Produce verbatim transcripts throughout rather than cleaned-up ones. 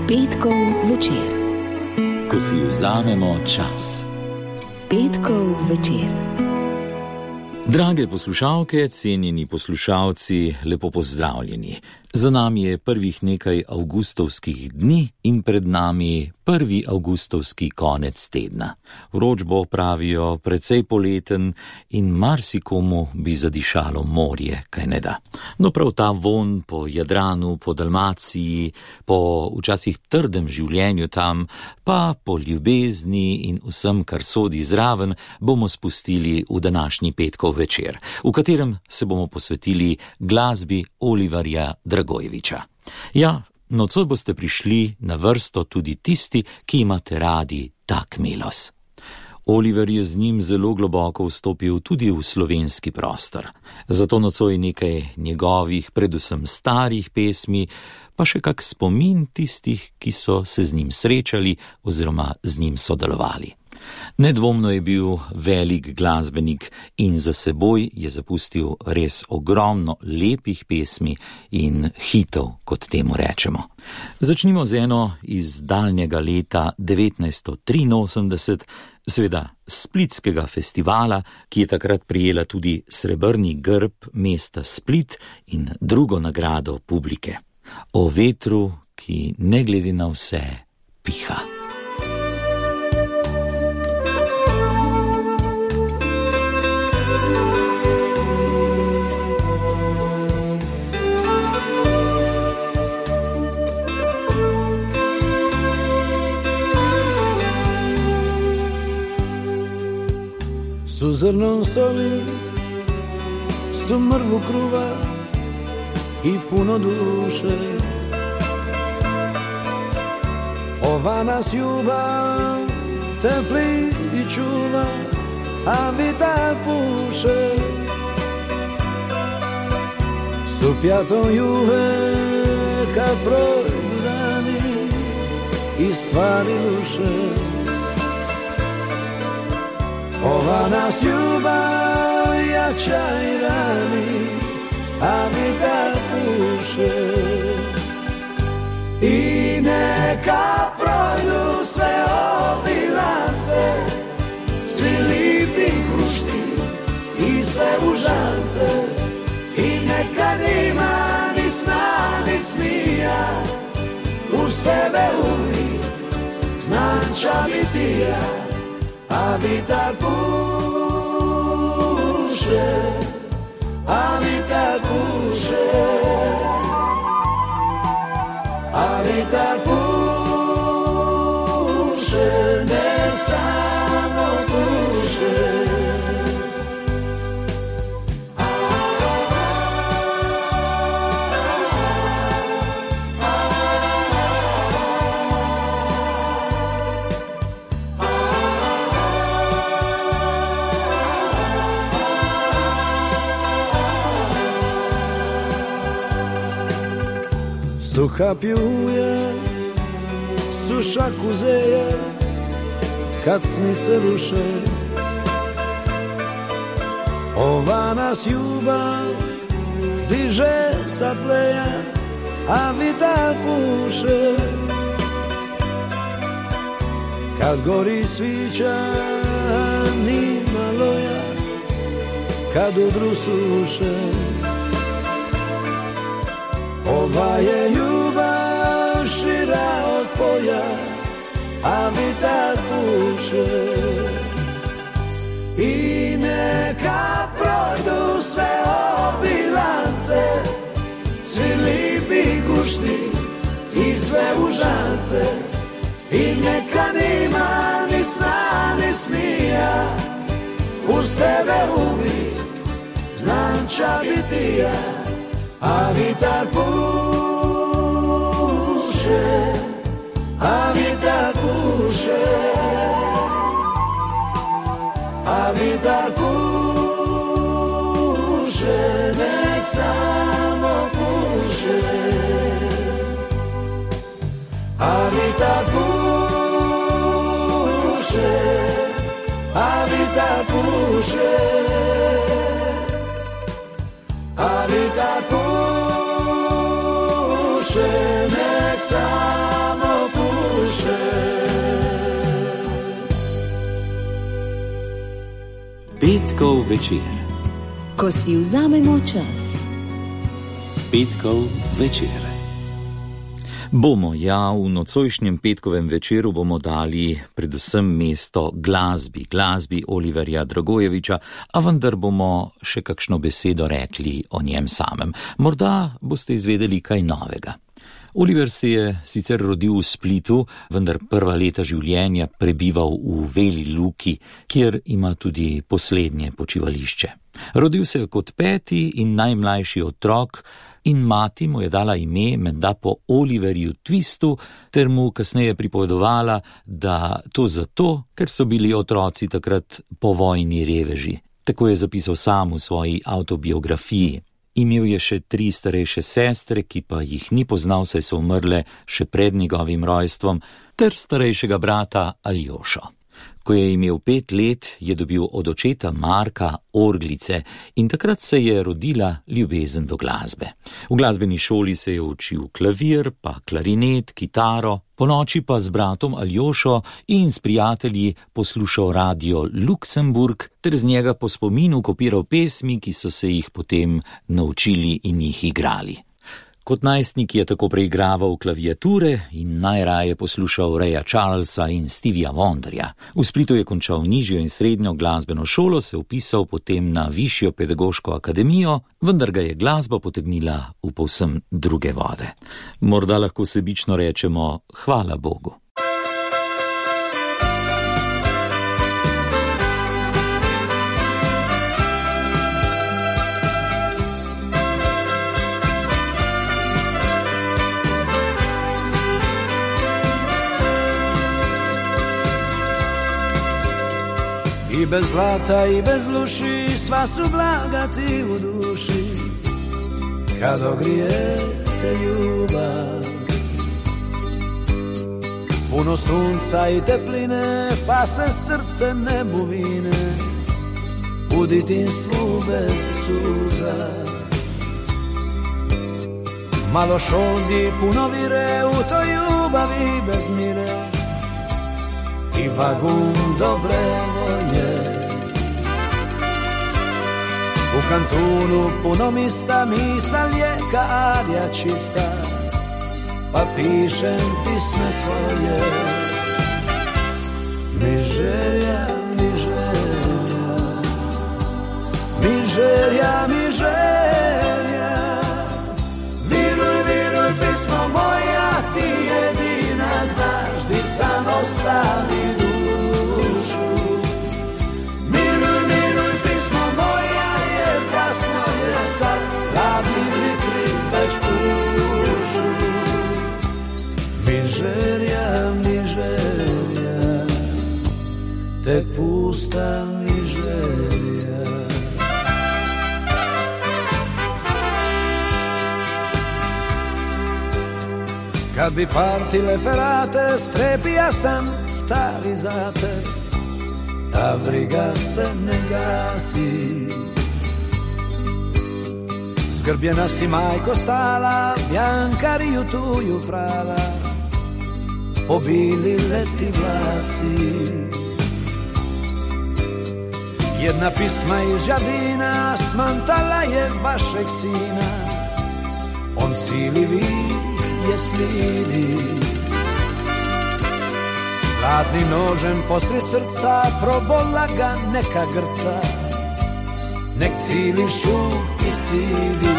Petkov večer. Ko si vzamemo čas. Petkov večer. Drage poslušalke, cenjeni poslušalci, lepo pozdravljeni. Za nami je prvih nekaj avgustovskih dni in pred nami prvi avgustovski konec tedna. Vroč bo, pravijo, precej poleten in marsikomu bi zadišalo morje, kaj ne da. No, prav ta vonj po Jadranu, po Dalmaciji, po včasih trdem življenju tam, pa po ljubezni in vsem, kar sodi zraven, bomo spustili v današnji petkov večer, v katerem se bomo posvetili glasbi Oliverja Dragojevića. Ja, nocoj boste prišli na vrsto tudi tisti, ki imate radi tak melos. Oliver je z njim zelo globoko vstopil tudi v slovenski prostor. Zato nocoj nekaj njegovih, predvsem starih pesmi, pa še kak spomin tistih, ki so se z njim srečali oziroma z njim sodelovali. Nedvomno je bil velik glasbenik in za seboj je zapustil res ogromno lepih pesmi in hitov, kot temu rečemo. Začnimo z eno iz daljnjega leta devetnajststo triinosemdeset, seveda Splitskega festivala, ki je takrat prijela tudi srebrni grb mesta Split in drugo nagrado publike. O vetru, ki ne glede na vse piha. Su zrnom soli, su mrvu kruva i puno duše. Ova nas ljubav tepli i čuva, a vitar puše. Su pjatom juve kad projdu dani i stvari luše. Ova nas ljubav jača i rani, a vitar puše. I neka projdu sve obilance, svi lipi kušti i sve užance. I neka nima ni sna ni smija, uz tebe uvijek znam ča biti ja. A vitar puše, a vitar puše, a vitar puše, ne samo puše. Suha pjuje, suša kuzeje, kad sni se ruše. Ova nas ljubav diže sa pleja, a vitar puše. Kad gori svića, ni maloja, kad udru suše. Ova je ljubav šira od polja, a vitar puše. I neka projdu sve obilance, svi lipi kušti i sve užance. I neka nima ni sna ni smija, uz tebe uvijek znam ča biti ja. A vitar puše, a vitar puše, a vitar puše, nek samo puše. A vitar puše, a vitar puše, a vitar puše, nek samo Petkov večer. Ko si vzamemo čas. Petkov večer. Bomo, ja, v nocojšnjem petkovem večeru bomo dali predvsem mesto glasbi, glasbi Oliverja Dragojevića, a vendar bomo še kakšno besedo rekli o njem samem. Morda boste izvedeli kaj novega. Oliver se je sicer rodil v Splitu, vendar prva leta življenja prebival v Veli Luki, kjer ima tudi poslednje počivališče. Rodil se je kot peti in najmlajši otrok in mati mu je dala ime menda po Oliverju Twistu, ter mu kasneje pripovedovala, da to zato, ker so bili otroci takrat povojni reveži. Tako je zapisal sam v svoji avtobiografiji. Imel je še tri starejše sestre, ki pa jih ni poznal, saj so umrle še pred njegovim rojstvom, ter starejšega brata Aljošo. Ko je imel pet let, je dobil od očeta Marka orglice in takrat se je rodila ljubezen do glasbe. V glasbeni šoli se je učil klavir, pa klarinet, kitaro, ponoči pa z bratom Aljošo in s prijatelji poslušal radio Luksemburg ter z njega po spominu kopiral pesmi, ki so se jih potem naučili in jih igrali. Kot najstnik je tako preigraval klaviature in najraje poslušal Raya Charlesa in Stevija Wonderja. V Splitu je končal nižjo in srednjo glasbeno šolo, se vpisal potem na višjo pedagoško akademijo, vendar ga je glasba potegnila v povsem druge vode. Morda lahko sebično rečemo hvala Bogu. I bez zlata i bez luši, sva su blaga ti u duši, kad ogrijete ljubav. Puno sunca i tepline, pa se srce ne buvine, u ditinstvu bez suza. Malo šoldi, puno vire, u toj ljubavi bez mire, i vagun dobre volje. U kantunu puno mista, misal je kadja čista, pa pišem pisme svoje. Mi želja, mi želja, mi želja, mi želja. Viruj, viruj, pismo moja, ti jedina znaš, di sam ostavi dušu. Miruj, miruj, pismo moja, jer kasno je sad, hladni vitri već pušu. Mi želja, mi želja, tek pusta mi želja. Kad bi partile ferate, strepija sam stari za te, ta briga se ne gasi. Zgrbljena si majko stala, bjankariju tuju prala, pobili leti vlasi. Jedna pisma iz Žadina smantala je vašeg sina, on cili vid je slidi. Zlatnim nožem posred srca probola ga neka grca, nek cili šut iscidi.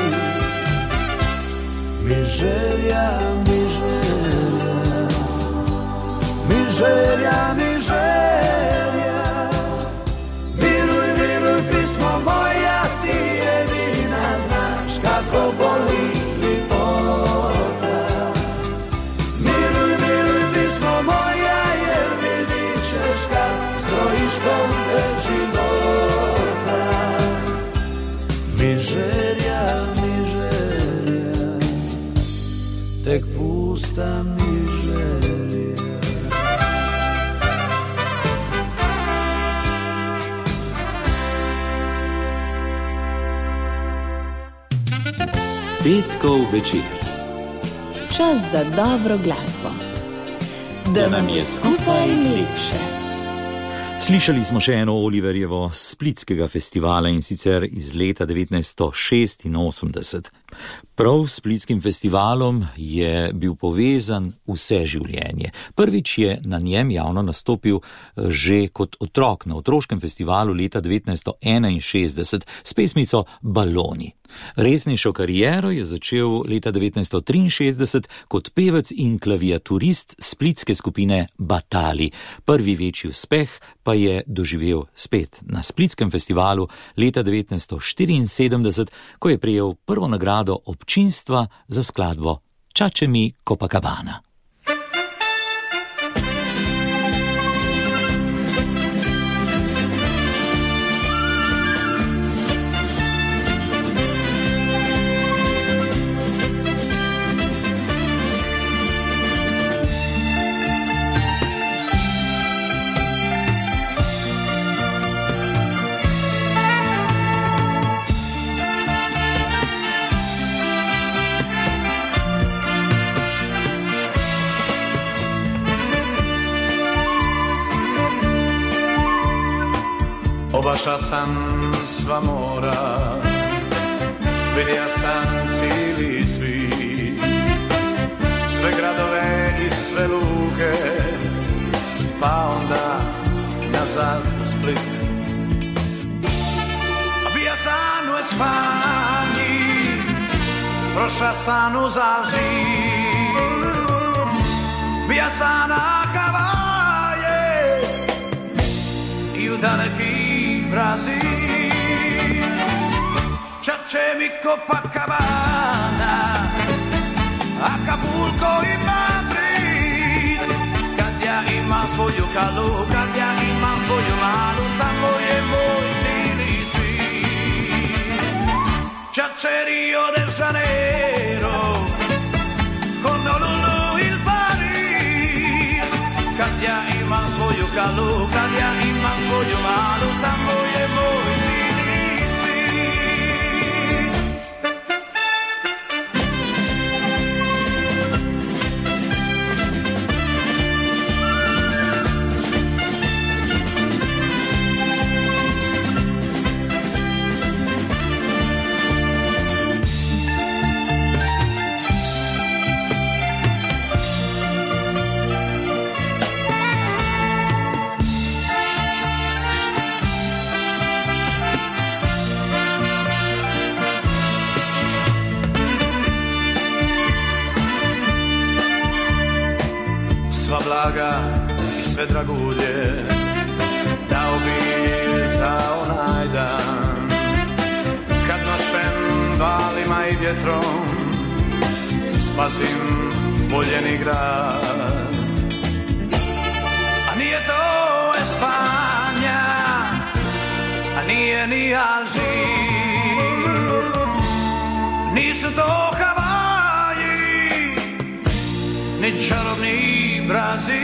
Mi želja, mi želja, mi želja, mi želja. Viruj, viruj, pismo moja, ti jedina znaš kako boli lipota. Miruj, miruj, pismo moja, jer vidit ćeš kad stojiš konte života. Mi želja, mi želja, tek pusta mi želja. Petkov večer. Čas za dobro glasbo. Da nam je skupaj lepše. Slišali smo še eno Oliverjevo splitskega festivala, in sicer iz leta devetnajststo šestinosemdeset. Prav s splitskim festivalom je bil povezan vse življenje. Prvič je na njem javno nastopil že kot otrok na otroškem festivalu leta devetnajststo enainšestdeset s pesmico Baloni. Resnejšo kariero je začel leta devetnajststo triinšestdeset kot pevec in klaviaturist splitske skupine Batali. Prvi večji uspeh pa je doživel spet na splitskem festivalu leta devetnajststo štiriinsedemdeset, ko je prejel prvo nagrado občinstva za skladbo Čače mi Copacabana. Obašao sam sva mora, vidio sam cijeli svijet, sve gradove i sve luke, pa onda nazad u Split. Bio sam u Espanji, prošao sam uz Alžir, bio sam na Havaje i u daleki Brazil. Čače mi Copacabana, Acapulco i Madrid. Kad ja imam svoju kalu, kad ja imam svoju malu, tamo je moj cijeli svijet. Čače Rio de Janeiro, Honolulu il Paris. Kad ja imam svoju kalu, kad ja imam svoju malu, tamo je moj cijeli svijet. Blaga i sve dragulje dao bi za onaj dan kad nošem valima i vjetrom spasim voljeni grad. A nije to Espanja, a nije ni Alžir, nisu to Havaji, ni čarobni Brazil.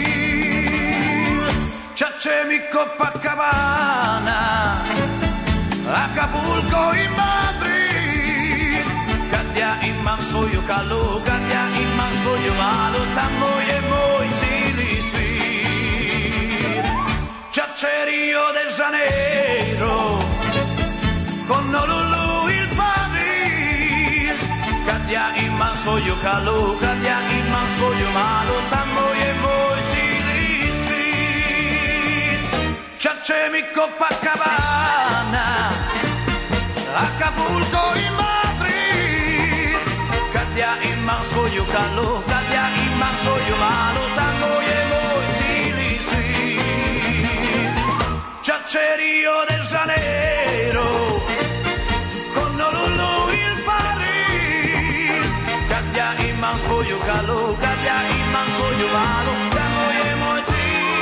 Čače mi Copacabana, Acapulco i Madrid. Kad ja imam svoju kalu, kad ja imam svoju malu, tamo je moj cijeli svijet. Čače Rio de Janeiro, Honolulu il Paris. Kad ja imam svoju kalu, kad ja imam svoju malu, tamo je moj cijeli svijet. Čače mi Copacabana, Acapulco i Madrid. Kad ja imam svoju kalu, kad ja imam svoju malu, tamo je moj cijeli svijet. Čače Rio de Janeiro, Honolulu il Paris. Kad ja imam svoju kalu, kad ja imam svoju malu, tamo je moj cijeli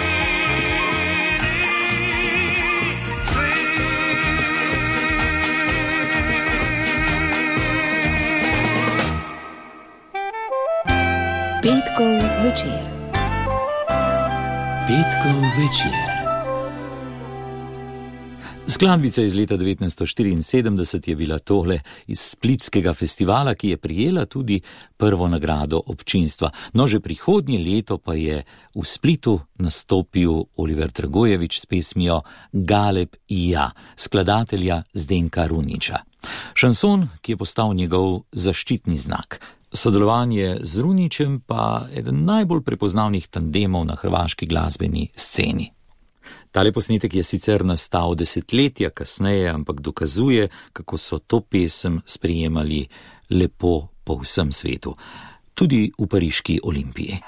Petkov večer. Petkov večer. Skladbica iz leta devetnajststo štiriinsedemdeset je bila tole iz splitskega festivala, ki je prijela tudi prvo nagrado občinstva. No, že prihodnje leto pa je v Splitu nastopil Oliver Dragojević s pesmijo Galeb i ja, skladatelja Zdenka Runiča. Šanson, ki je postal njegov zaščitni znak. Sodelovanje z Runičem pa eden najbolj prepoznavnih tandemov na hrvaški glasbeni sceni. Tale posnetek je sicer nastal desetletja kasneje, ampak dokazuje, kako so to pesem sprejemali lepo po vsem svetu, tudi v pariški Olimpiji.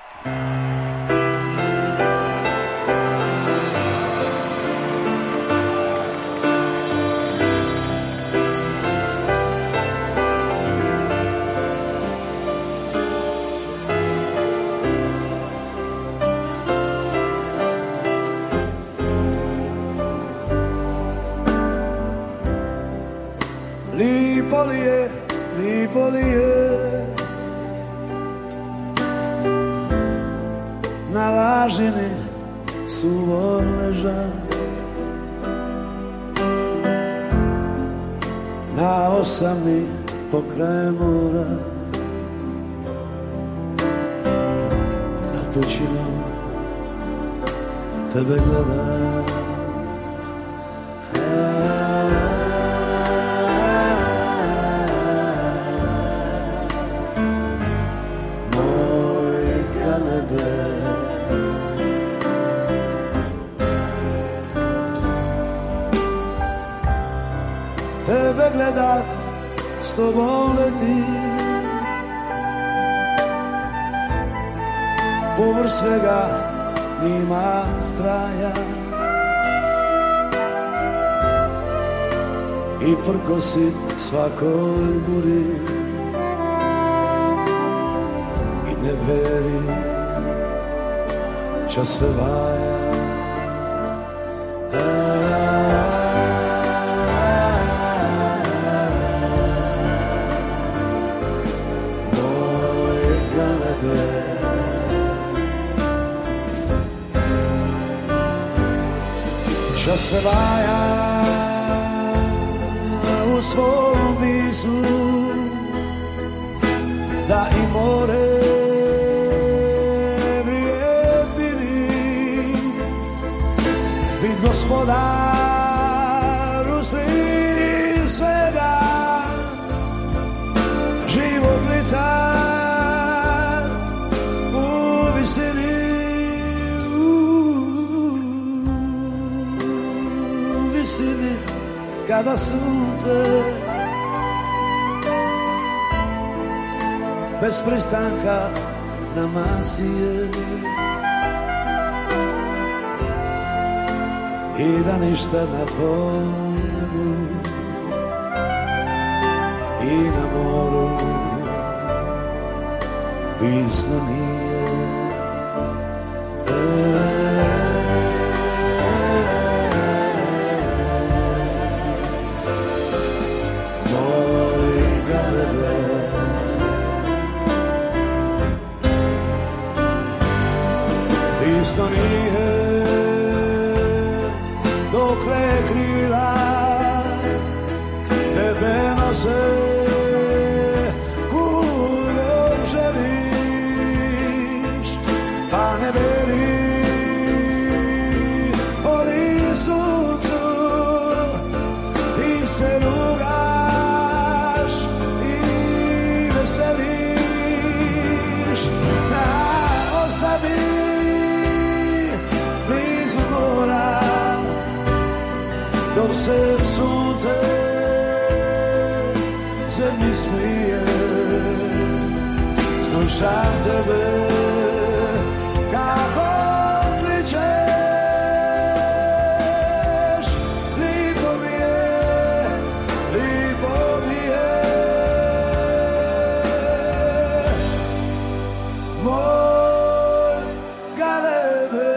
Lipo li je, lipo li je, na lažini suvo ležat, na osami pokraj mora, nad pučinom tebe gledam. Tebe gledat, s tobom leti, povrh svega nima straja i prkosit svakoj buri i ne veri čas sve vaja. Čas sve vaja u svom bisu, da i more vrijepiri, bit gospodar u sredini svega, život lica u visini. Kada sunce bez pristanka nama sije i da ništa na tvom nebu i na moru pisno nije. Isto nije dokle krila tebe nose kuda želiš, pa ne veri oli suncu, ti se rugaš i veseliš na osami. Dok se sunce zemlji smije, slušam tebe kako kličeš. Lipo mi je, lipo mi je, moj Galebe.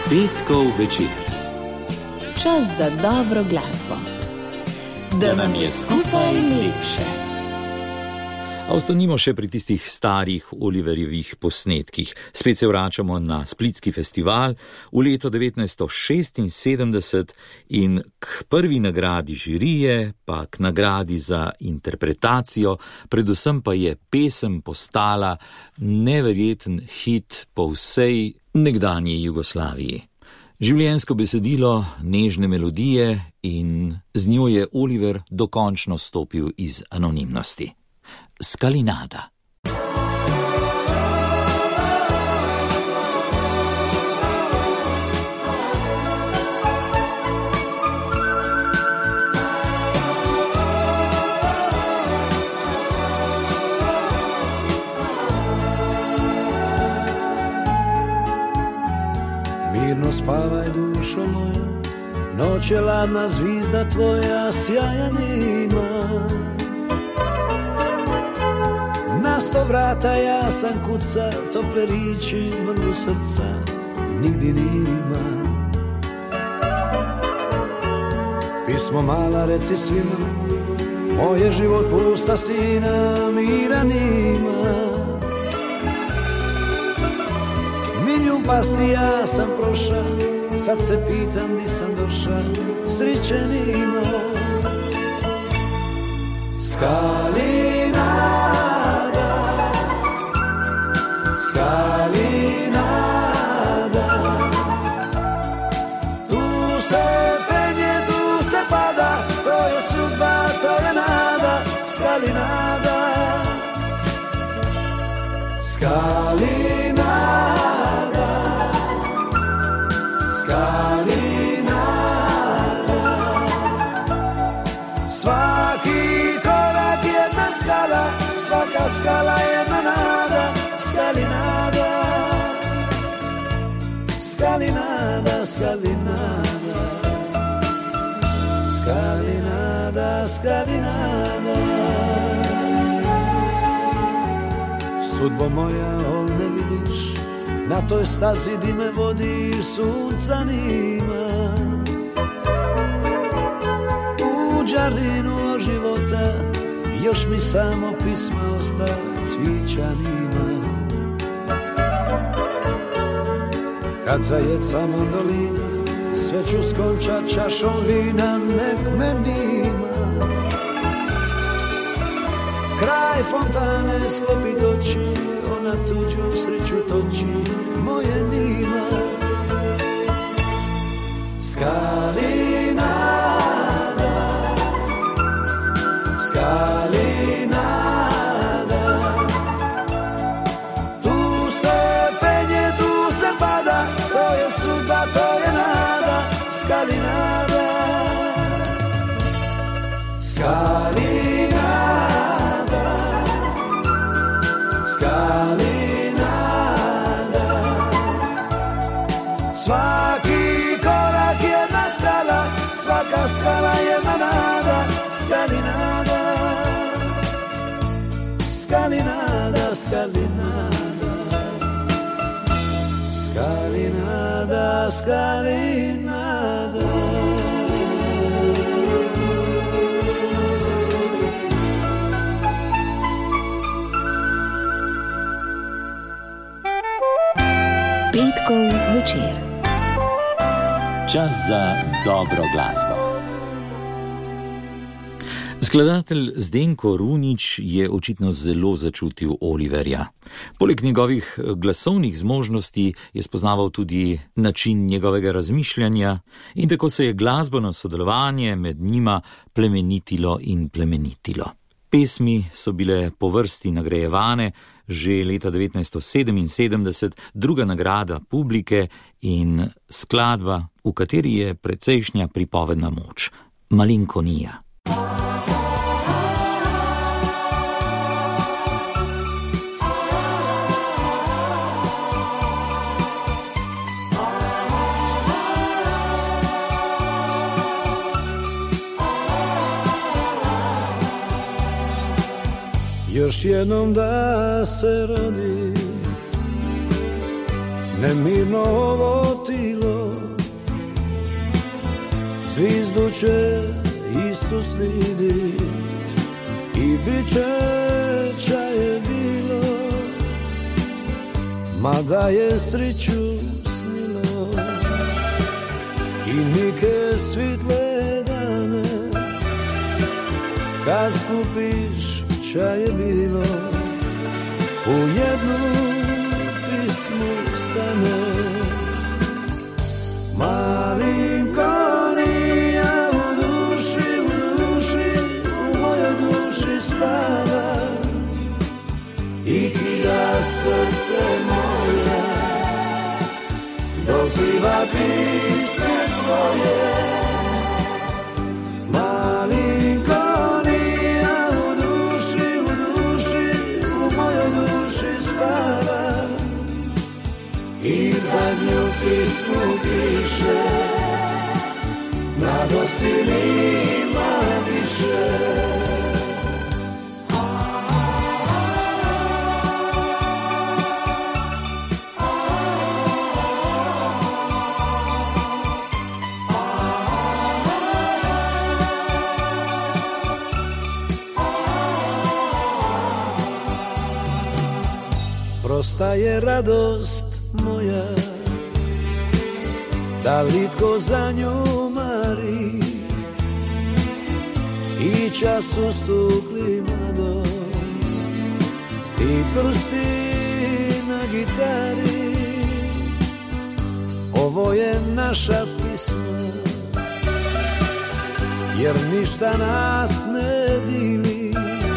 Petkov večer. Čas za dobro glasbo. Da nam je skupaj lepše. A ostanimo še pri tistih starih Oliverjevih posnetkih. Spet se vračamo na Splitski festival v leto devetnajststo šestinsedemdeset in k prvi nagradi žirije, pa k nagradi za interpretacijo, predvsem pa je pesem postala neverjeten hit po vsej nekdanji Jugoslaviji. Življenjsko besedilo, nežne melodije in z njo je Oliver dokončno stopil iz anonimnosti. Skalinada. Mirno spavaj, dušo moja, noć je ladna, zvizda tvoja sjaja nima. Na sto vrata ja sam kuca, tople riči, mrlu srca, nigdje nima. Pismo mala, reci svima, moj je život pusta stina, mira nima. Milju pasti ja sam proša, sad se pitam di sam doša, sriće nima. Skalinada, Skalinada, tu se penje, tu se pada, to je sudba, to je nada. Skalinada, Skalinada, Skalinada, svaki korak jedna skala, svaka skala jedna nada. Skalinada, Skalinada, Skalinada, Skalinada, Skalinada. Sudbo moja, ol ne vidiš, na toj stazi di me vodiš, sunca nima. U džardinu života još mi samo pisma osta, cvića nima. Kad zajeca mandolina, sve ću skončat čašom vina, nek me nima. Kraj fontane sklopit oči, ona tuđu sreću toči, moje nima. Skalinada, Skalinada, tu se penje, tu se pada, to je sudba, to je nada. Skalinada, Skalinada, Skalinada, svaki korak jedna skala, svaka skala jedna nada. Skalinada, Skalinada, Skalinada, Skalinada, Skalinada. Petkov večer. Čas za dobro glasbo. Skladatelj Zdenko Runič je očitno zelo začutil Oliverja. Poleg njegovih glasovnih zmožnosti je spoznaval tudi način njegovega razmišljanja in tako se je glasbeno sodelovanje med njima plemenitilo in plemenitilo. Pesmi so bile po vrsti nagrajevane že leta devetnajststo sedeminsedemdeset, druga nagrada publike in skladba, v kateri je precejšnja pripovedna moč, Malinkonija. Još jednom da se rodi, nemirno ovo tilo, zvizdu će istu slidit i bit će čaje bilo, mada je sriću snilo i nike svitle dane, kad skupiš čaje bilo, u jednu pismu stane. Malinko nija u duši, u duši, u mojoj duši spava i kida srce moje, dok piva pisme svoje. Malinko nija u duši, u duši, u mojoj duši spava i zadnju pismu piše, mladosti nima više. Prosta je radost moja, da li tko za nju mari, i čas ustukli mladost i prsti na gitari. Ovo je naša pisma, jer ništa nas ne dili,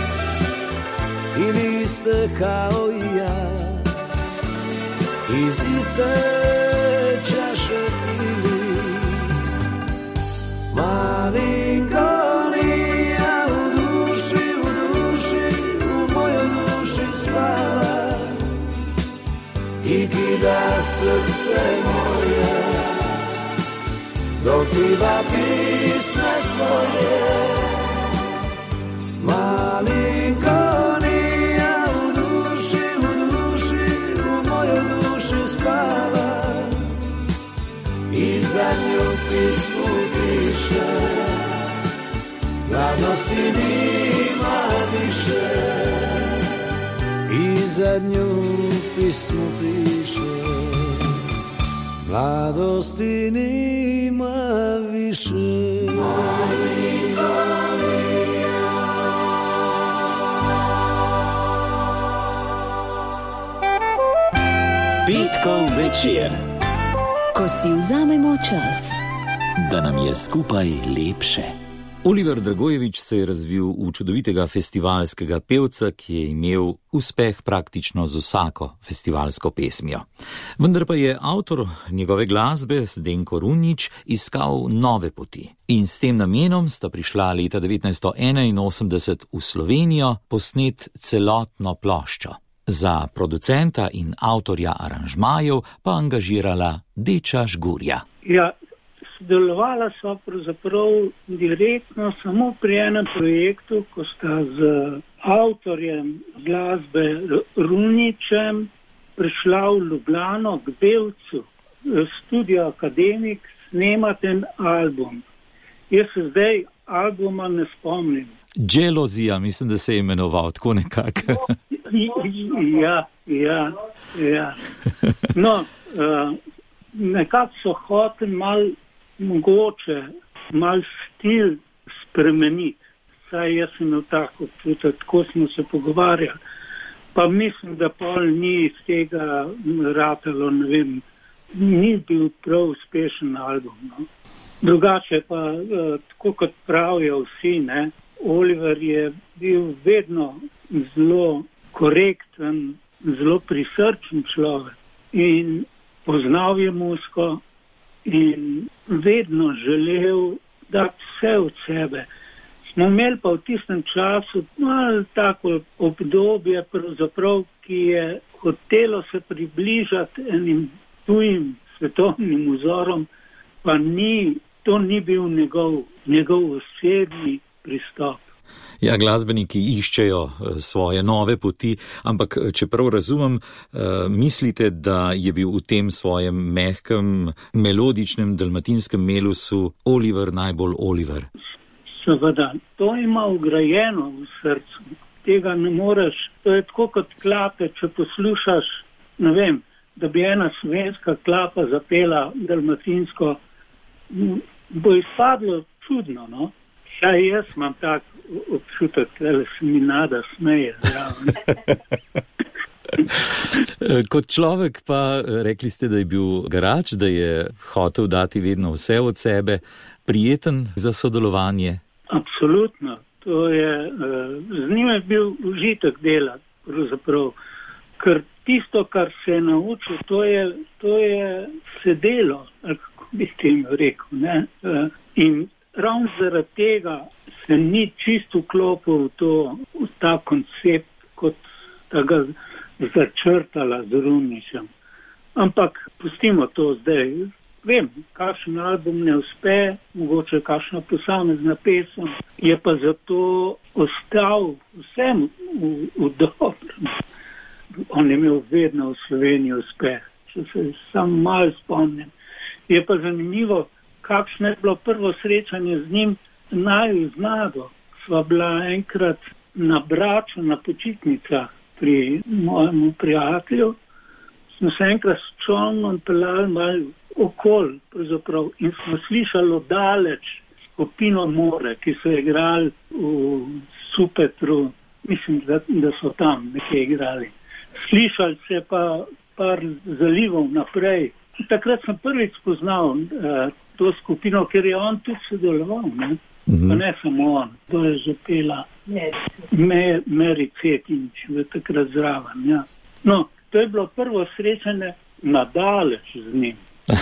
i vi ste kao i ja, iz iste čaše pili. Malinko nija u duši, u duši, u mojoj duši spava i kida srce moje, dok piva pisme svoje. Malinko nija u duši, u duši, u mojoj duši spava i zadnju pismu piše, mladosti nima više. I zadnju pismu piše, mladosti nima više. Petkov večer, ko si vzamemo čas, da nam je skupaj lepše. Oliver Dragojevič se je razvil v čudovitega festivalskega pevca, ki je imel uspeh praktično z vsako festivalsko pesmijo. Vendar pa je avtor njegove glasbe, Zdenko Runjić, iskal nove poti. In s tem namenom sta prišla leta devetnajststo enainosemdeset v Slovenijo posnet celotno ploščo. Za producenta in avtorja aranžmajev pa angažirala Deča Žgurja. Ja, sodelovala sva pravzaprav direktno samo pri enem projektu, ko sta z avtorjem glasbe Runjićem prišla v Ljubljano k Belcu, Studio Akademik, snemati en album. Jaz se zdaj albuma ne spomnim. Jelozija, mislim, da se je imenoval, tako nekako. Ja, ja, ja. No, uh, nekako so hoteli mal mogoče, mal stil spremeniti. Saj jaz sem imel tako občutek, tako smo se pogovarjali. Pa mislim, da pol ni iz tega ratalo, ne vem, ni bil prav uspešen album. No. Drugače pa, uh, tako kot pravijo vsi, ne, Oliver je bil vedno zelo korekten, zelo prisrčen človek in poznal je muziko in vedno želel dati vse od sebe. Smo imeli pa v tistem času malo tako obdobje, pravzaprav, ki je hotelo se približati enim tujim svetovnim vzorom, pa ni, to ni bil njegov, njegov osebni pristop. Ja, glasbeniki iščejo svoje nove poti, ampak čeprav razumem, mislite, da je bil v tem svojem mehkem, melodičnem dalmatinskem melusu Oliver najbolj Oliver? Seveda, to ima ugrajeno v srcu. Tega ne moreš, to je tako kot klape, če poslušaš, ne vem, da bi ena slovenska klapa zapela dalmatinsko, bo izpadlo čudno, no? Ja, jaz imam tak občutek, da se mi nada smeje zraven. Kot človek pa rekli ste, da je bil garač, da je hotel dati vedno vse od sebe, prijeten za sodelovanje? Absolutno. To je, z njim je bil užitek delati, pravzaprav, ker tisto, kar se je naučil, to je, to je sedelo, ali kako bi temu rekel, ne? In ravno zaradi tega se ni čisto vklopil v, to, v ta koncept, kot da ga začrtala z Runjićem. Ampak pustimo to zdaj. Vem, kakšen album ne uspe, mogoče kakšna posamezna pesem, je pa zato ostal vsem v, v dobrem. On je imel vedno v Sloveniji uspeh, če se sam malo spomnim. Je pa zanimivo, kakšno je bilo prvo srečanje z njim, naju z Nado. Sva bila enkrat na Braču, na počitnicah pri mojemu prijatelju. Smo se enkrat s čolnom peljali malo okol, pravzaprav, in smo slišali daleč skupino More, ki so igrali v Supetru, mislim, da, da so tam nekaj igrali. Slišali se pa par zalivov naprej. Takrat sem prvič spoznal uh, to skupino, ker je on tudi sodeloval, ne? Mm-hmm. Pa ne samo on, to je že pela Me, Meri Cetinč v takrat zraven. Ja. No, to je bilo prvo srečanje nadaleč z njim.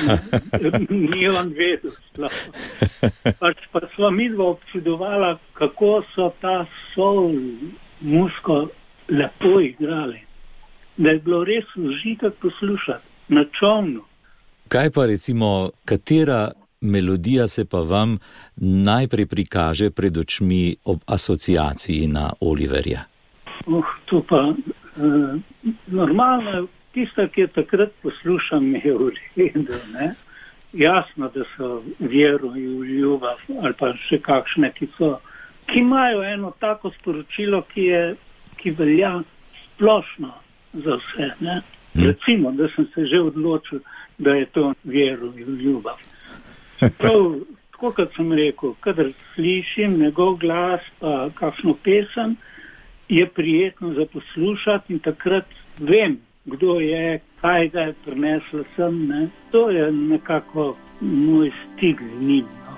Ni on vedel slabo. Pač pa sva midva občudovala, kako so ta sol musko lepo igrali. Da je bilo res užitek poslušati na čolnu. Kaj pa recimo, katera melodija se pa vam najprej prikaže pred očmi ob asociaciji na Oliverja? Uh, to pa uh, normalno, tista, ki je takrat poslušam, je v redu, ne? Jasno, da so Vjeru in Ljubav ali pa še kakšne, ki so, ki imajo eno tako sporočilo, ki je, ki velja splošno za vse, ne? Hmm. Recimo, da sem se že odločil, da je to Vjeru in Ljubav. Prav, tako kot sem rekel, kadar slišim njegov glas pa kakšno pesem, je prijetno za poslušati in takrat vem, kdo je, kaj ga je prineslo sem, ne. To je nekako moj stik z njim. No.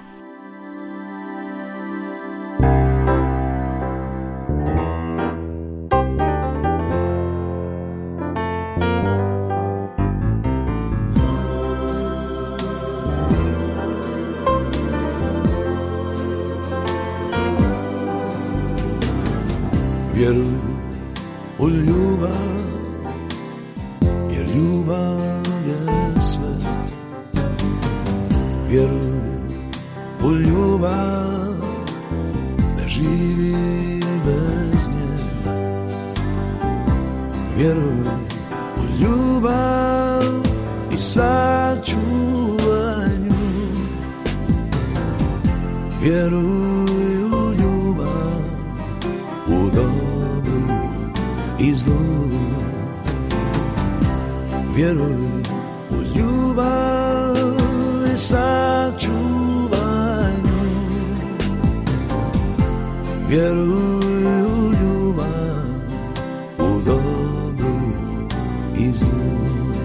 Vjeruj u ljubav, jer ljubav je sve. Vjeruj u ljubav, ne živi bez nje. Vjeruj u ljubav i sačuvaj nju. Vjeruj u ljubav, u dobru i zlu. Vjeruj u ljubav i sačuvaj nju. Vjeruj u ljubav, u dobru i zlu.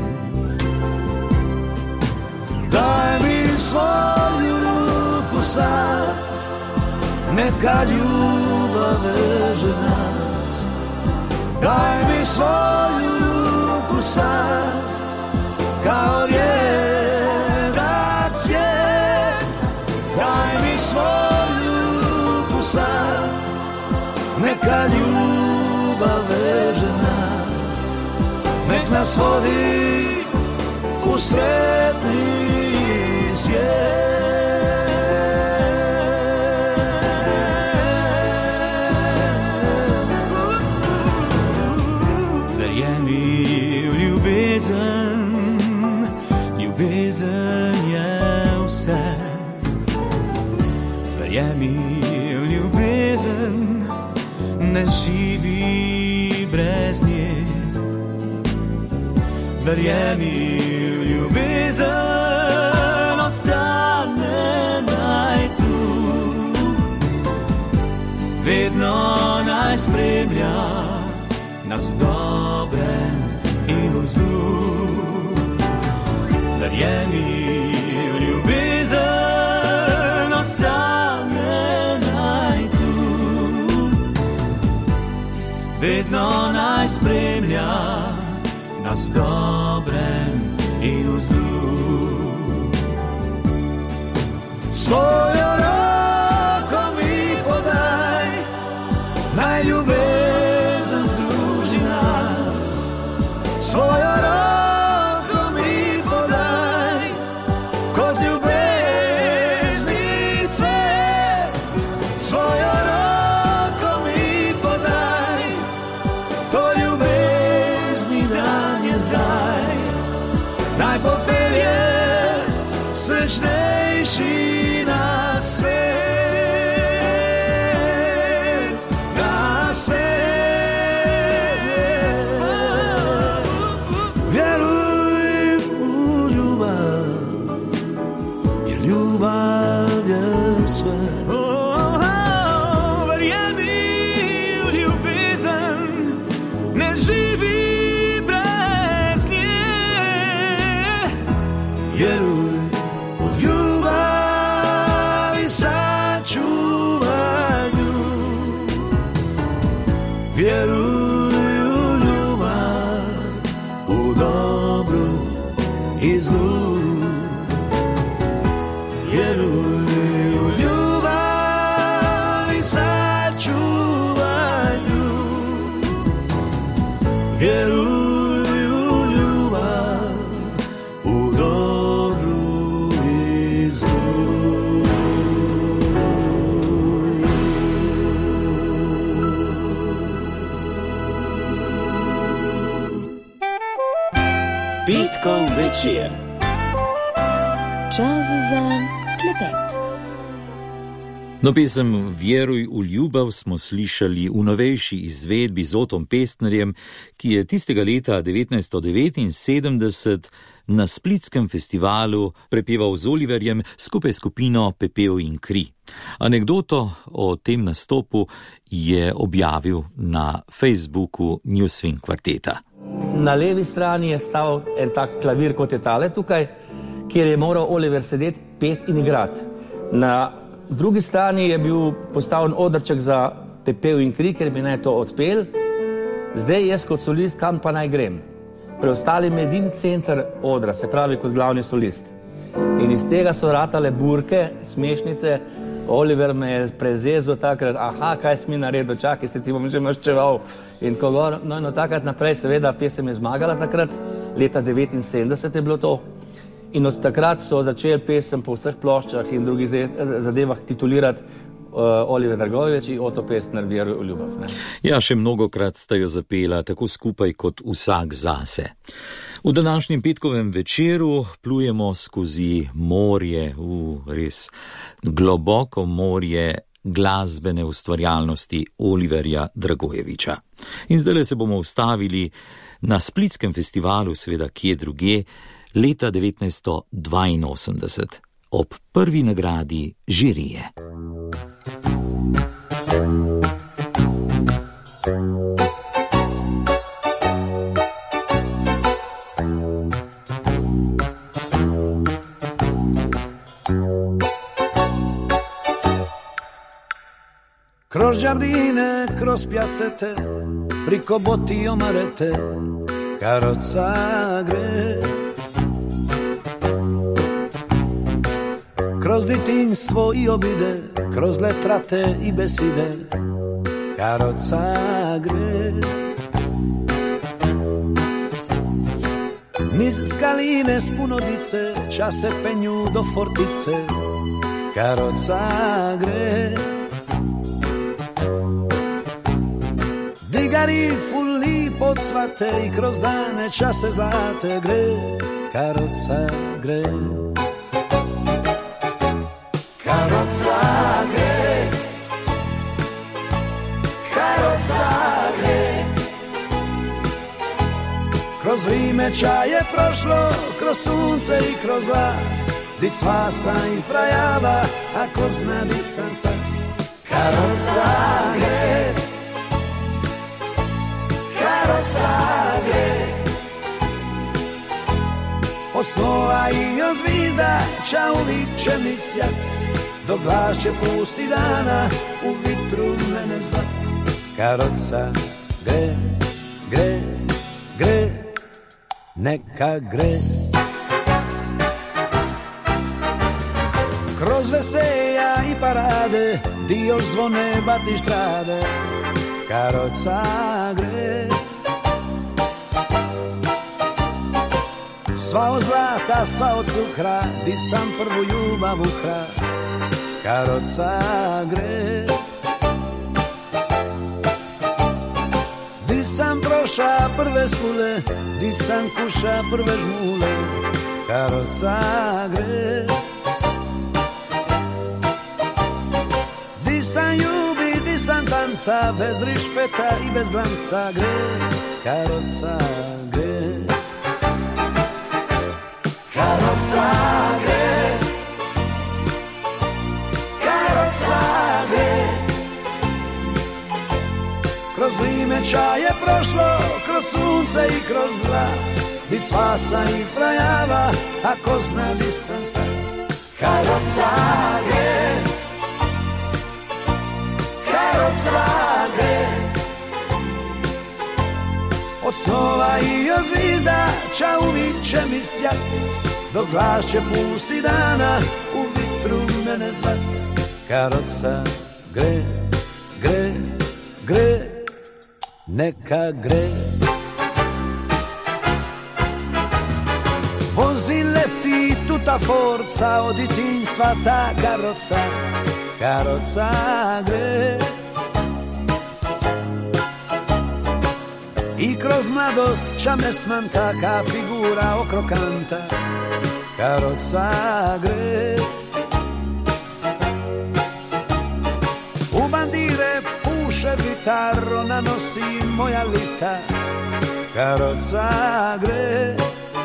Daj mi svoju ruku sad, neka ljubav veže nas. Daj mi svoju ruku sad, kao rijedak cvijet. Daj mi svoju ruku sad, neka ljubav veže nas. Nek nas vodi u sretni svijet. Verjemi v ljubezen, ljubezen je vse. Verjemi v ljubezen, ne živi brez nje. Verjemi v ljubezen, ostane naj tu. Vedno naj spremlja nas v dobrem in v zlu. Verjemi v ljubezen, ostane naj tu. Vedno naj spremlja nas v dobrem in v zlu. Svojo roko mi podaj, naj ljubezen združi nas. Svojo roko mi podaj, kot ljubezni cvet. Svojo roko mi podaj, to ljubezni dan je zdaj. Naj popelje srečnejši na svet, na svet. Vjeruj v ljubav, jer ljubav je sve. Verjemi v ljubezen, ne živi brez nje. Vjeruj v ljubav i sačuvanju. Vjeruj v ljubav, u dobru i zlu. Vjeruj u ljubav i sačuvanju. Vjeruj u ljubav, u dobru i zlu. Petkov večer. Čas za klepet. No, pesem Vjeruj v ljubav smo slišali v novejši izvedbi z Otom Pestnerjem, ki je tistega leta devetnajststo devetinsedemdeset na splitskem festivalu prepeval z Oliverjem skupaj s skupino Pepel in kri. Anekdoto o tem nastopu je objavil na Facebooku Newswing kvarteta. Na levi strani je stal en tak klavir, kot je tale tukaj, kjer je moral Oliver sedeti, pet in igrati. Na drugi strani je bil postavljen odrček za Pepel in kri, ker bi naj to odpel. Zdaj jaz kot solist, kam pa naj grem? Preostali med edin center odra, se pravi kot glavni solist. In iz tega so ratale burke, smešnice. Oliver me je prezezel takrat, aha, kaj si mi naredil, čakaj, se ti bom že maščeval. In ko gor, no in od takrat naprej, seveda, pesem je zmagala takrat, leta devetinsedemdeset je bilo to. In od takrat so začeli pesem po vseh ploščah in drugih zadevah titulirati uh, Oliver Dragojevič in Oto Pestner Vjeruj v ljubav. Ne? Ja, še mnogokrat sta jo zapela, tako skupaj kot vsak zase. V današnjem petkovem večeru plujemo skozi morje, v res globoko morje glasbene ustvarjalnosti Oliverja Dragojeviča. In zdaj se bomo ustavili na splitskem festivalu, seveda kje druge, leta devetnajststo dvainosemdeset, ob prvi nagradi žirije. Kroz giardine, kroz piazzette, priko botti omarete, carrozza gre. Kroz ditinstvo i obide, kroz letrate i beside, carrozza gre. Niz skaline s puno dice, čas se penju do fortice, carrozza gre. cigari fulli podsvate i kroz dane čase zlate gre, karotca gre. Karotca gre, karotca gre. Kroz vrijeme čaje prošlo, kroz sunce i kroz vlad, di cvasa i frajava, ako zna di sam sad. Karotca gre, karotca gre. Od snova i od zvizda ča uvijek će mi sjat, dok glas će pusti dana u vitru mene zvat. Karotca gre, gre, gre, neka gre. Kroz veselja i parade, di još zvone batištrade, karotca gre. Sva od zlata, sva od cukra, di sam prvu ljubav ukra, karotca gre. Di sam proša prve skule, di sam kuša prve žmule, karotca gre. Di sam ljubi, di sam tanca, bez rišpeta i bez glanca gre, karotca gre. Karotca gre, karotca gre. Kroz vrijeme čaje prošlo, kroz sunce i kroz vlad, di cvasa i frajava, ako zna di sam sad. Karotca gre, karotca gre. Od snova i od zvizda ča uvijek će mi sjat, dok glas će pusti dana u vitru mene zvat. Karotca gre, gre, gre, neka gre. Vozi leti tuta forca, od djetinjstva ta karotca, karotca gre. I kroz mladost ča me smanta, ka figura okrokanta, karotca gre. U bandire puše gitaro, nanosi moja lita, karotca gre.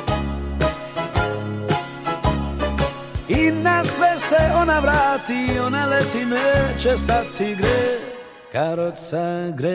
I na sve se ona vrati, ona leti neće stati gre, karotca gre.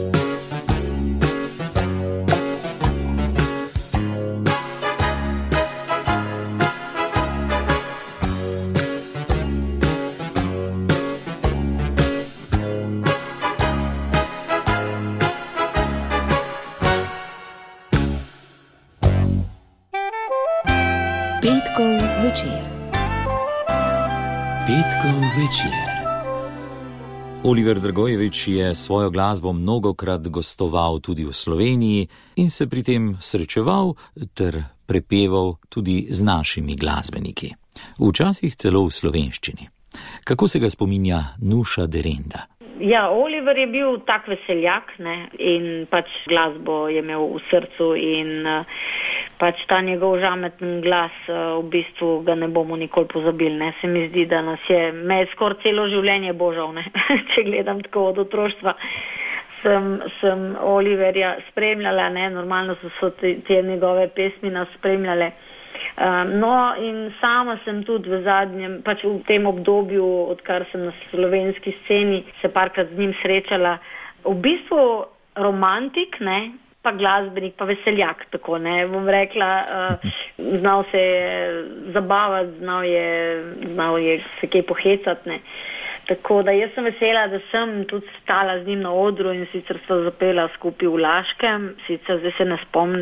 Petkov večer. Oliver Dragojevič je svojo glasbo mnogokrat gostoval tudi v Sloveniji in se pri tem srečeval ter prepeval tudi z našimi glasbeniki. Včasih celo v slovenščini. Kako se ga spominja Nuša Derenda? Ja, Oliver je bil tak veseljak, ne, in pač glasbo je imel v srcu in uh, pač ta njegov žameten glas, uh, v bistvu ga ne bomo nikoli pozabili, ne. Se mi zdi, da nas je, me je skoraj celo življenje božal, ne, če gledam tako od otroštva. Sem, sem Oliverja spremljala, ne, normalno so, so te, te njegove pesmi nas spremljale. Um, no, in sama sem tudi v zadnjem, pač v tem obdobju, odkar sem na slovenski sceni se parkrat z njim srečala, v bistvu romantik, ne, pa glasbenik, pa veseljak, tako, ne, bom rekla, uh, znal se je zabavati, znal je, znal je se kaj pohecati, ne. Tako da jaz sem vesela, da sem tudi stala z njim na odru in sicer sva zapela skupaj v Laškem, sicer zdaj se ne spomnim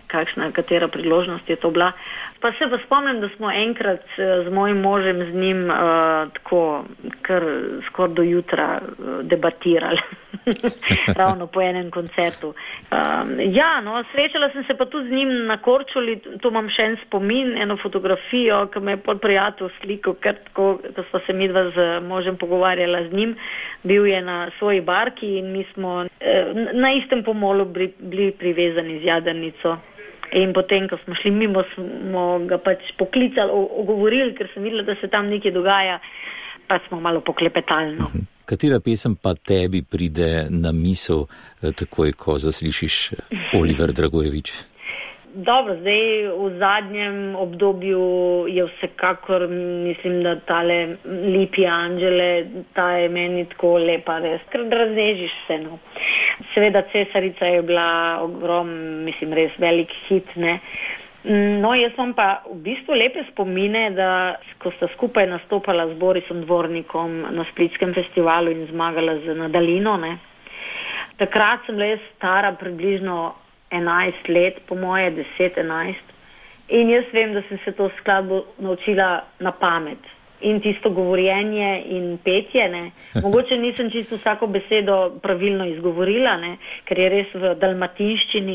kakšna, katera priložnost je to bila. Pa se pa spomnim, da smo enkrat z mojim možem z njim uh, tako kar skoraj do jutra uh, debatirali. Ravno po enem koncertu. Um, ja, no, srečala sem se pa tudi z njim na Korčuli, to imam še en spomin, eno fotografijo, ki me je pol prijatelj slikal, ker tako, ko sva se midva z možem pogovarjala z njim, bil je na svoji barki in mi smo eh, na istem pomolu bili, bili privezani z jadrnico. In potem, ko smo šli mimo, smo ga pač poklicali, ogovorili, ker sem videla, da se tam nekaj dogaja, pa smo malo poklepetali. No. Katera pesem pa tebi pride na misel takoj, ko zaslišiš Oliver Dragojevič? Dobro, zdaj v zadnjem obdobju je vsekakor, mislim, da tale Lipi Anđele, ta je meni tako lepa, res, ker raznežiš se, no. Seveda Cesarica je bila ogrom, mislim, res velik hit, ne. No, jaz imam pa v bistvu lepe spomine, da ko sta skupaj nastopala z Borisom Dvornikom na Splitskem festivalu in zmagala z Nadalino, ne. Takrat sem bila jaz stara približno enajst let, po moje deset, enajst. In jaz vem, da sem se to skladbo naučila na pamet. In tisto govorjenje in petje, ne. Mogoče nisem čisto vsako besedo pravilno izgovorila, ne, ker je res v dalmatinščini.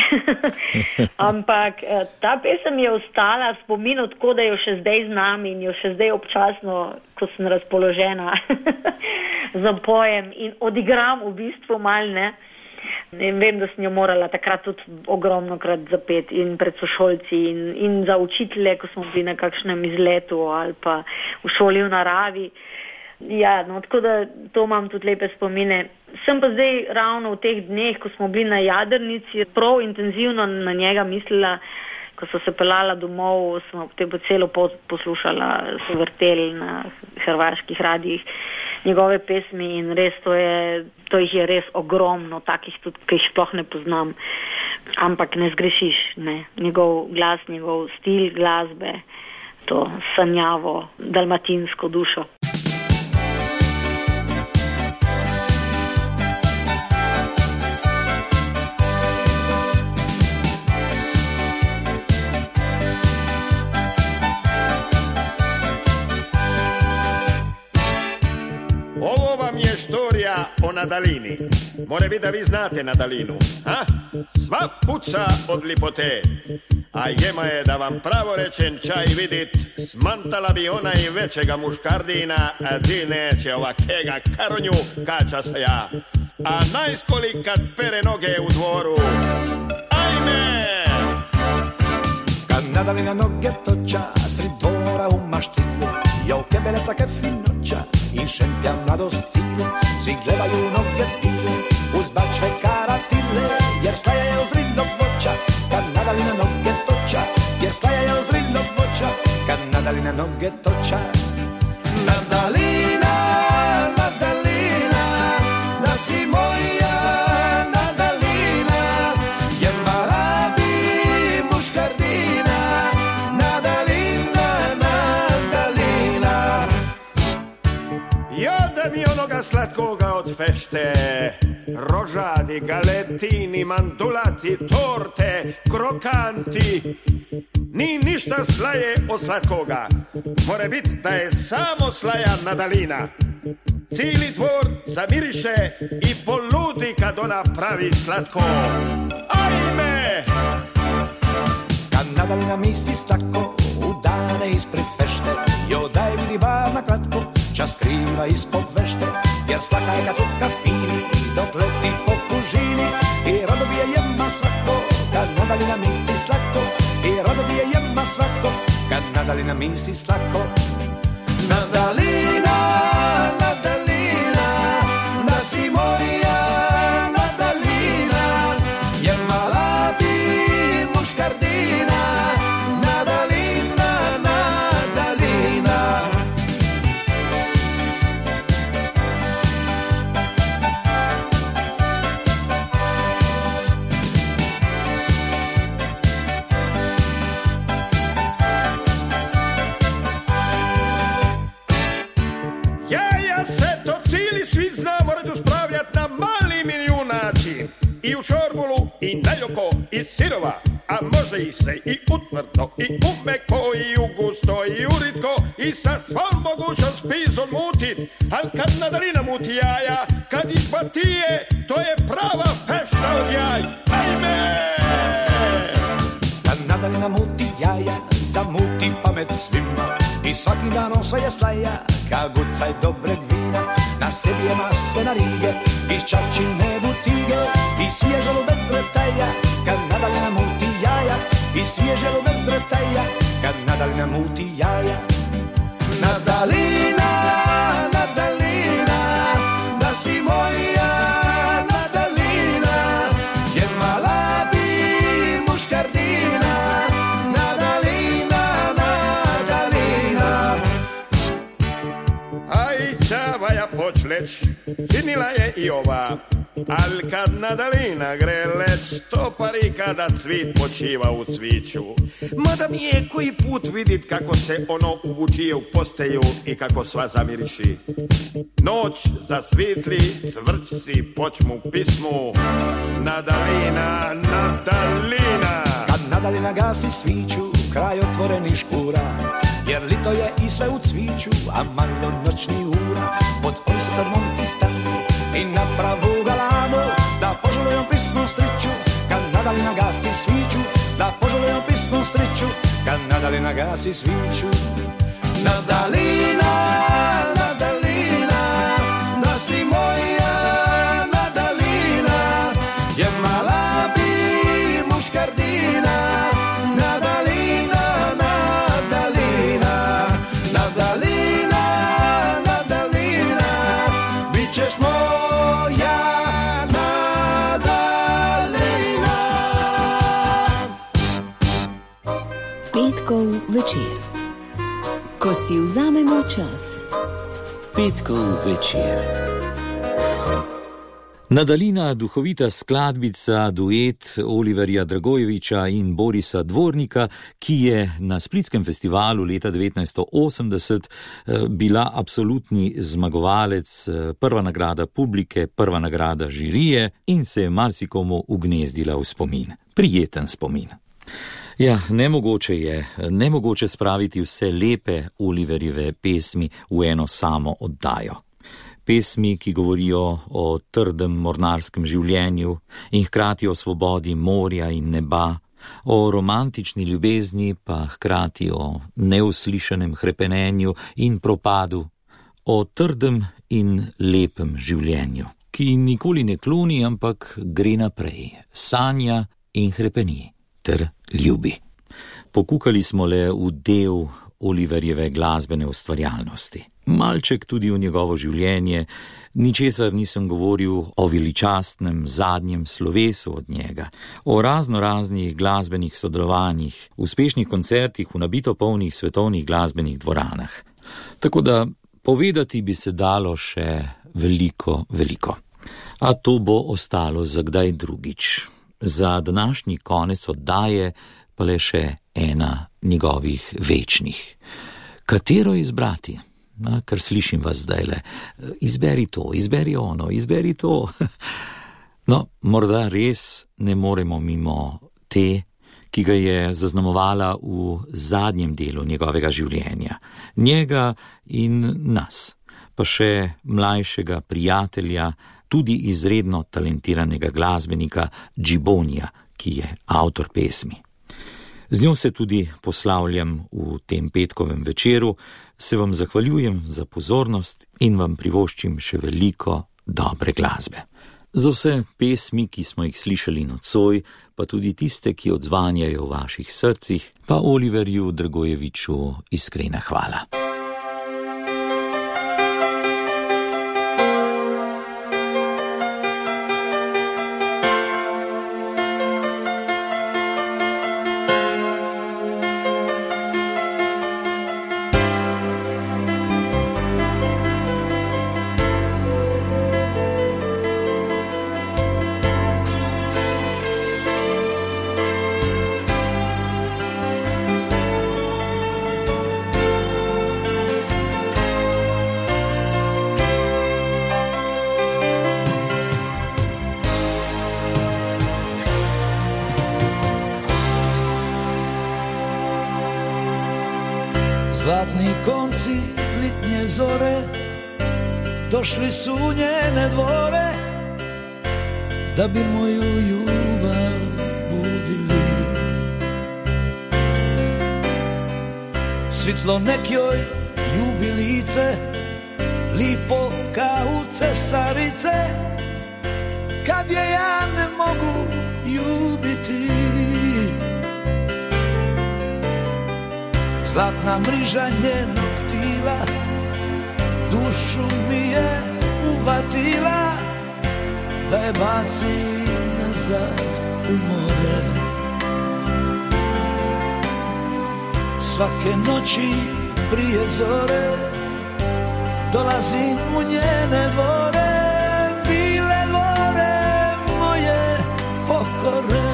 Ampak ta pesem je ostala spomin, tako da jo še zdaj znam in jo še zdaj občasno, ko sem razpoložena, zapojem in odigram v bistvu mal, ne. In vem, da sem jo morala takrat tudi ogromno krat zapeti in pred sošolci in, in za učitelje, ko smo bili na kakšnem izletu ali pa v šoli v naravi. Ja, no, tako da to imam tudi lepe spomine. Sem pa zdaj ravno v teh dneh, ko smo bili na Jadrnici, prav intenzivno na njega mislila, ko so se pelala domov, smo potem po celo pot poslušala, so vrteli na hrvaških radijih njegove pesmi in res to je, to jih je res ogromno, takih tudi, ki jih sploh ne poznam, ampak ne zgrešiš, ne. Njegov glas, njegov stil glasbe, to sanjavo, dalmatinsko dušo. Štorija o Nadalini. More biti, da vi znate Nadalinu. A? Sva puca od lipote. A jema je, da vam pravo rečen čaj vidit, smantala bi ona i većega muškardina, a di neće ovakega karonju, kača se ja. A najskoli kad pere noge u dvoru. Ajme! Kad Nadalina noge toča, sred dvora u maštinu, jo kebereca kefinoća, i šempja mladost cilu, svi gledaju noge pile, uz bačve karatile, jer slaja je uz drivnog voća, kad Nadalina noge toča, jer slaja je uz drivnog voća, kad Nadalina noge toča. Nadalina, Nadalina, da si moja Nadalina, je mala bi muškardina, Nadalina, Nadalina. Jada mi onoga slatkoga od fešte, rožadi, galetini, mandulati, torte, krokanti. Ni ništa slaje od slatkoga. More biti da je samo slaja Nadalina. Cijeli dvor zamiriše i poludi kad ona pravi slatko. Ajme! Kad Nadalina misli slatko, u dane ispred fešte, jo daj vidi bar na kratko, čas skriva ispod vešte, jer slaka je kad u kafini, dok leti po kužini, i rado bi je jema svako, kad Nadalina misli slatko, i rado bi je jema svako, kad Nadalina misli slatko. Nadalina, Nadalina, da si moja Nadalina, je mala bi muškardina, Nadalina, Nadalina. I u šorbulu, i naljoko, i sirova. a može i se i utvrdo, i umeko, i ugusto, i uritko, i sa svom mogućom spizom mutit, al kad Nadalina muti jaja, kad išpatije, to je prava fešta od jaj. Ajme! Kad Nadalina muti jaja, zamuti pamet svima, i svaki dan osvaja slaja, ka gucaj dobreg vina. Na sebi je mase na rige, iz čačine butige, i svježalo bez zretaja, kad Nadalina muti jaja, i svježalo bez zretaja, kad Nadalina muti jaja. Nadalina, Nadalina, da si moja Nadalina, jer mala bi muškardina, Nadalina, Nadalina. Aj, čavaja počleć, finila je i ova, al kad Nadalina gre leć, to pari kada cvit počiva u cviću. Mada mi je koji put vidit kako se ono uvučije u posteju i kako sva zamiriši. Noć zasvitli, cvrčci počmu pismu, Nadalina, Nadalina. Kad Nadalina gasi sviću, kraj otvorenih škura, jer lito je i sve u cviću, a malo noćni ura. Pod ojster momci stanu i napravu galamu, da poželujom pismu sreću, kad Nadalina gasi sviću, da poželujom pismu sreću, kad Nadalina gasi sviću. Nadalina, Nadalina, da si moja Nadalina, jer mala bi muškardina, Nadalina, Nadalina, Nadalina, Nadalina, bit ćeš moja Nadalina. Petkov večer, ko si vzamemo čas. Petkov večer. Nadalina, duhovita skladbica, duet Oliverja Dragojevića in Borisa Dvornika, ki je na Splitskem festivalu leta devetnajststo osemdeset bila absolutni zmagovalec, prva nagrada publike, prva nagrada žirije in se je marsikomu ugnezdila v spomin. Prijeten spomin. Ja, nemogoče je, nemogoče spraviti vse lepe Oliverjeve pesmi v eno samo oddajo. Pesmi, ki govorijo o trdem mornarskem življenju in hkrati o svobodi morja in neba, o romantični ljubezni pa hkrati o neuslišanem hrepenenju in propadu, o trdem in lepem življenju, ki nikoli ne kloni, ampak gre naprej, sanja in hrepeni ter ljubi. Pokukali smo le v del Oliverjeve glasbene ustvarjalnosti. Malček tudi v njegovo življenje, ničesar nisem govoril o veličastnem zadnjem slovesu od njega, o razno raznih glasbenih sodelovanjih, uspešnih koncertih v nabito polnih svetovnih glasbenih dvoranah. Tako da povedati bi se dalo še veliko, veliko. A to bo ostalo za kdaj drugič. Za današnji konec oddaje pa le še ena njegovih večnih. Katero izbrati? Na, kar slišim vas zdajle. Izberi to, izberi ono, izberi to. No, morda res ne moremo mimo te, ki ga je zaznamovala v zadnjem delu njegovega življenja. Njega in nas, pa še mlajšega prijatelja, tudi izredno talentiranega glasbenika Džibonija, ki je avtor pesmi. Z njo se tudi poslavljam v tem petkovem večeru, se vam zahvaljujem za pozornost in vam privoščim še veliko dobre glasbe. Za vse pesmi, ki smo jih slišali nocoj, pa tudi tiste, ki odzvanjajo v vaših srcih, pa Oliverju Dragojeviću iskrena hvala. Zlatni konci litnje zore došli su u njene dvore da bi moju ljubav budili. Svitlo nekjoj jubilice, lipo kao cesarice, kad je ja ne mogu ljubiti. Zlatna mriža njenog tila dušu mi je uvatila, da je bacim nazad u more. Svake noći prije zore dolazim u njene dvore, bile dvore moje pokore.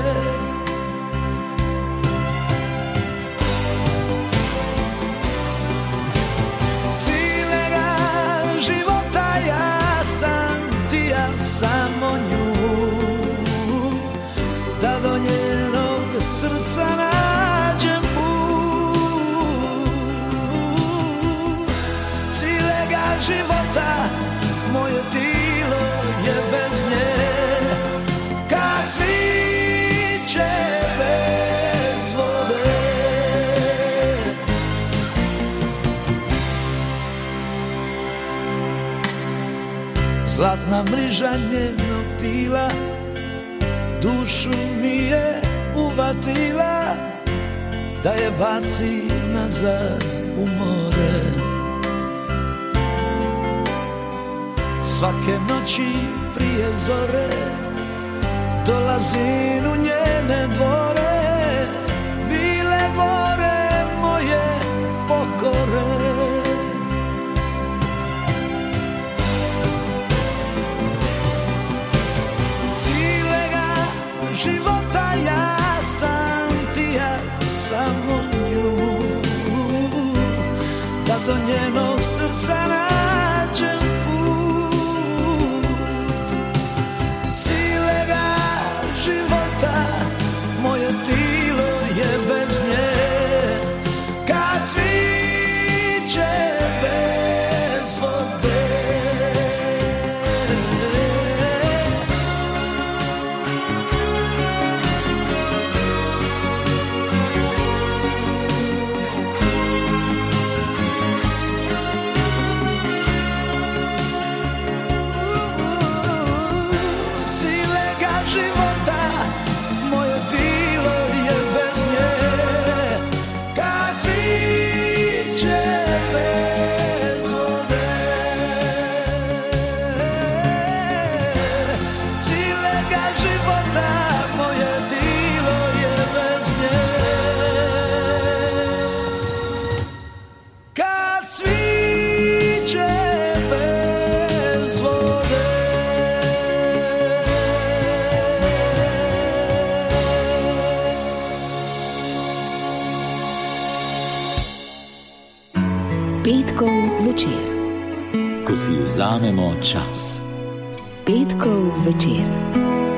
Cijelega života ja sam ti, ja samo nju, da do njenog srca nađem put. Cijelega života moje tilo je bez nje, kad cviće bez vode. Zlatna mriža njenog tila dušu mi je uvatila, da je baci nazad u more. Svake noći prije zore dolazim u njene dvore, bile dvore moje pokore. Života ja sam ti, ja samo nju, da do njenog srca nađem put. Cijelega života moje tilo je bez nje, kad cviće bez vode. Petkov večer. Ko si vzamemo čas. Petkov večer.